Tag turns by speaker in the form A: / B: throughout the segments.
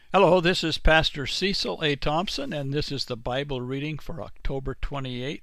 A: Hello, this is Pastor Cecil A. Thompson, and this is the Bible reading for October 28th.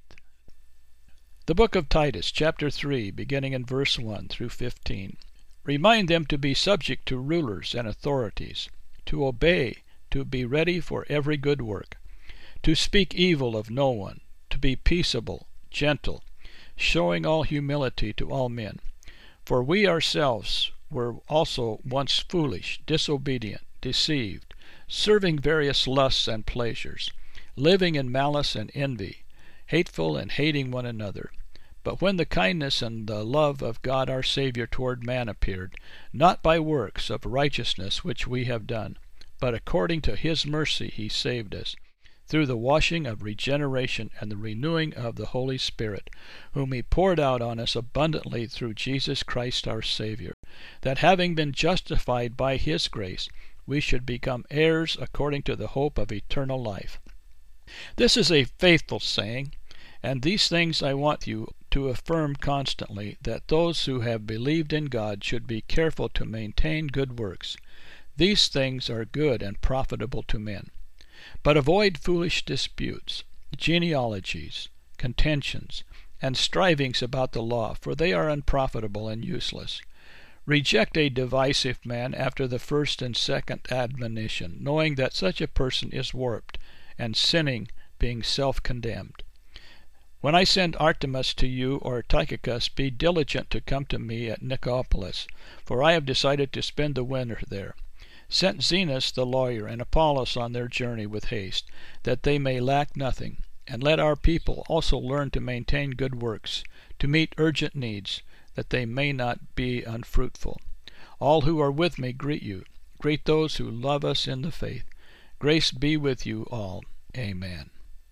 A: The book of Titus, chapter 3, beginning in verse 1 through 15. Remind them to be subject to rulers and authorities, to obey, to be ready for every good work, to speak evil of no one, to be peaceable, gentle, showing all humility to all men. For we ourselves were also once foolish, disobedient, deceived, serving various lusts and pleasures, living in malice and envy, hateful and hating one another. But when the kindness and the love of God our Savior toward man appeared, not by works of righteousness which we have done, but according to his mercy he saved us, through the washing of regeneration and the renewing of the Holy Spirit, whom he poured out on us abundantly through Jesus Christ our Savior, that having been justified by his grace, we should become heirs according to the hope of eternal life. This is a faithful saying, and these things I want you to affirm constantly, that those who have believed in God should be careful to maintain good works. These things are good and profitable to men. But avoid foolish disputes, genealogies, contentions, and strivings about the law, for they are unprofitable and useless. Reject a divisive man after the first and second admonition, knowing that such a person is warped, and sinning, being self-condemned. When I send Artemas to you or Tychicus, be diligent to come to me at Nicopolis, for I have decided to spend the winter there. Sent Zenas the lawyer and Apollos on their journey with haste, that they may lack nothing. And let our people also learn to maintain good works, to meet urgent needs, that they may not be unfruitful. All who are with me greet you. Greet those who love us in the faith. Grace be with you all. Amen.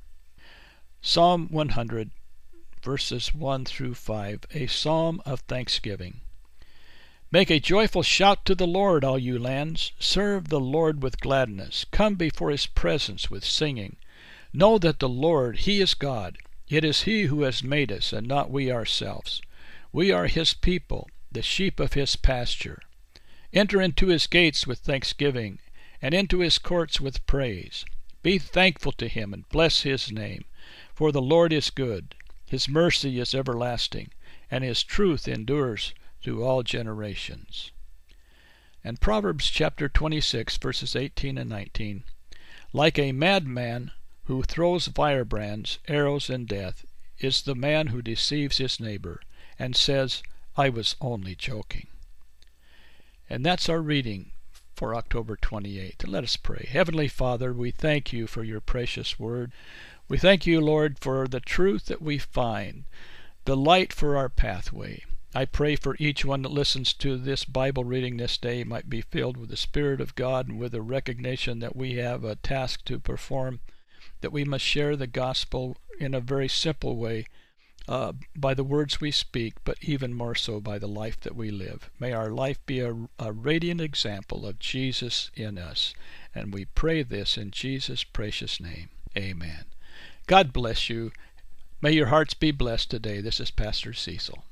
A: Psalm 100, verses 1 through 5, a psalm of thanksgiving. Make a joyful shout to the Lord, all you lands. Serve the Lord with gladness. Come before his presence with singing. Know that the Lord, he is God. It is he who has made us, and not we ourselves. We are his people, the sheep of his pasture. Enter into his gates with thanksgiving, and into his courts with praise. Be thankful to him, and bless his name. For the Lord is good. His mercy is everlasting, and his truth endures through all generations. And Proverbs chapter 26, verses 18 and 19. Like a madman who throws firebrands, arrows, and death, is the man who deceives his neighbor, and says, I was only joking. And that's our reading for October 28th. Let us pray. Heavenly Father, we thank you for your precious word. We thank you, Lord, for the truth that we find, the light for our pathway. I pray for each one that listens to this Bible reading this day might be filled with the Spirit of God and with a recognition that we have a task to perform, that we must share the gospel in a very simple way, by the words we speak, but even more so by the life that we live. May our life be a radiant example of Jesus in us. And we pray this in Jesus' precious name. Amen. God bless you. May your hearts be blessed today. This is Pastor Cecil.